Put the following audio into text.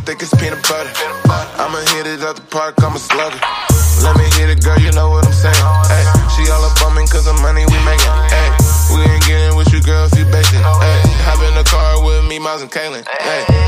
think it's peanut butter. I'ma hit it out the park, I'm a slugger. Let me hit it, girl, you know what I'm saying. Ay, she all up on me cause of money we making. Ay, we ain't getting with you, girl, if you basic. Ay, hop in the car with me, Miles and Kaylin. Ay,